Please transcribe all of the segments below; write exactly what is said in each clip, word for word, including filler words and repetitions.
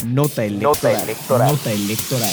Nota electoral. Nota electoral. Nota electoral.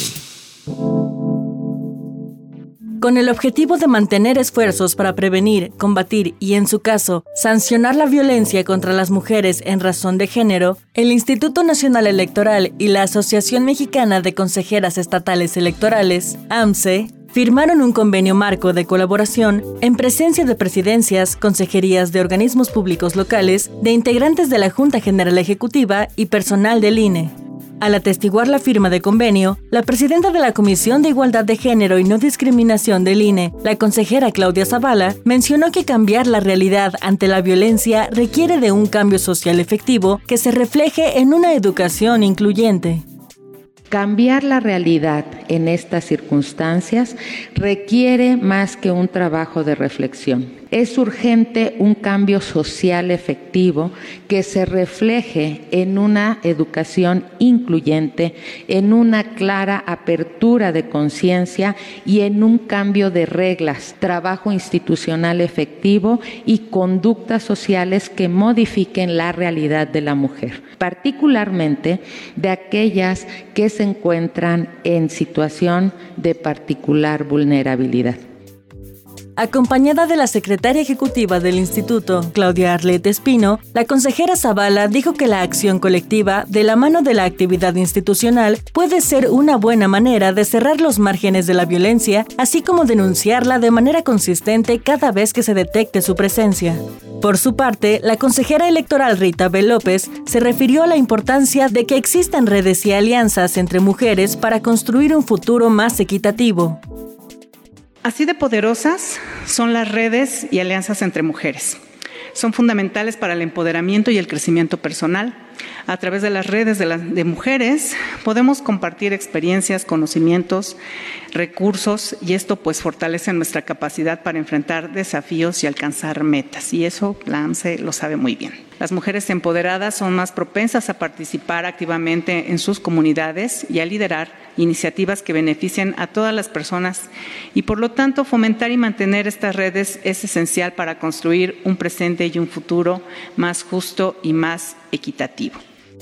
Con el objetivo de mantener esfuerzos para prevenir, combatir y, en su caso, sancionar la violencia contra las mujeres en razón de género, el Instituto Nacional Electoral y la Asociación Mexicana de Consejeras Estatales Electorales, A M C E, firmaron un convenio marco de colaboración en presencia de presidencias, consejerías de organismos públicos locales, de integrantes de la Junta General Ejecutiva y personal del I N E. Al atestiguar la firma de convenio, la presidenta de la Comisión de Igualdad de Género y No Discriminación del I N E, la consejera Claudia Zavala, mencionó que cambiar la realidad ante la violencia requiere de un cambio social efectivo que se refleje en una educación incluyente. Cambiar la realidad en estas circunstancias requiere más que un trabajo de reflexión. Es urgente un cambio social efectivo que se refleje en una educación incluyente, en una clara apertura de conciencia y en un cambio de reglas, trabajo institucional efectivo y conductas sociales que modifiquen la realidad de la mujer, particularmente de aquellas que se encuentran en situación de particular vulnerabilidad. Acompañada de la secretaria ejecutiva del Instituto, Claudia Arlette Espino, la consejera Zavala dijo que la acción colectiva, de la mano de la actividad institucional, puede ser una buena manera de cerrar los márgenes de la violencia, así como denunciarla de manera consistente cada vez que se detecte su presencia. Por su parte, la consejera electoral Rita B. López se refirió a la importancia de que existan redes y alianzas entre mujeres para construir un futuro más equitativo. Así de poderosas son las redes y alianzas entre mujeres. Son fundamentales para el empoderamiento y el crecimiento personal. A través de las redes de, la, de mujeres podemos compartir experiencias, conocimientos, recursos y esto pues fortalece nuestra capacidad para enfrentar desafíos y alcanzar metas. Y eso la A M C E lo sabe muy bien. Las mujeres empoderadas son más propensas a participar activamente en sus comunidades y a liderar iniciativas que beneficien a todas las personas y por lo tanto fomentar y mantener estas redes es esencial para construir un presente y un futuro más justo y más equitativo.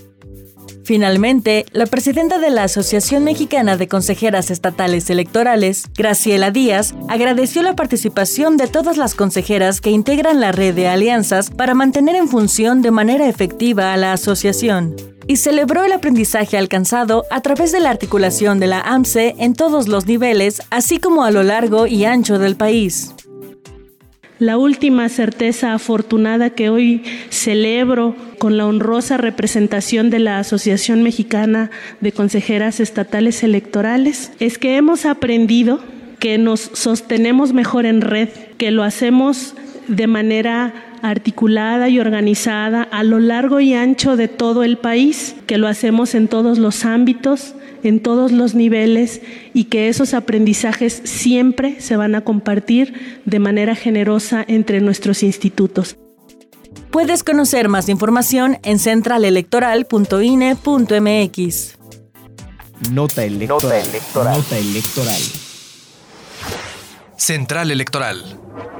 Finalmente, la presidenta de la Asociación Mexicana de Consejeras Estatales Electorales, Graciela Díaz, agradeció la participación de todas las consejeras que integran la red de alianzas para mantener en función de manera efectiva a la asociación y celebró el aprendizaje alcanzado a través de la articulación de la A M C E en todos los niveles, así como a lo largo y ancho del país. La última certeza afortunada que hoy celebro con la honrosa representación de la Asociación Mexicana de Consejeras Estatales Electorales es que hemos aprendido que nos sostenemos mejor en red, que lo hacemos de manera articulada y organizada a lo largo y ancho de todo el país, que lo hacemos en todos los ámbitos, en todos los niveles y que esos aprendizajes siempre se van a compartir de manera generosa entre nuestros institutos. Puedes conocer más información en central electoral punto i n e punto m x. Nota electoral. Nota electoral. Nota electoral. Central Electoral.